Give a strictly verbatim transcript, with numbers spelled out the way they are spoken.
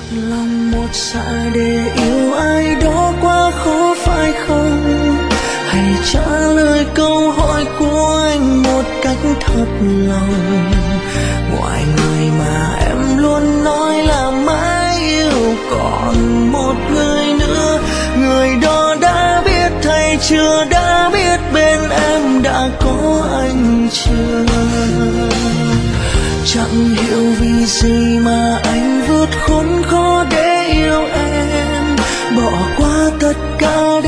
lòng một dạ để yêu ai đó quá khó phải không? Hãy trả lời câu hỏi của anh một cách thật lòng. Ngoài người mà em luôn nói là mãi yêu, còn một người nữa, người đó đã biết hay chưa, đã biết bên em đã có anh chưa? Chẳng hiểu vì gì mà anh vượt khốn khó để yêu em, bỏ qua tất cả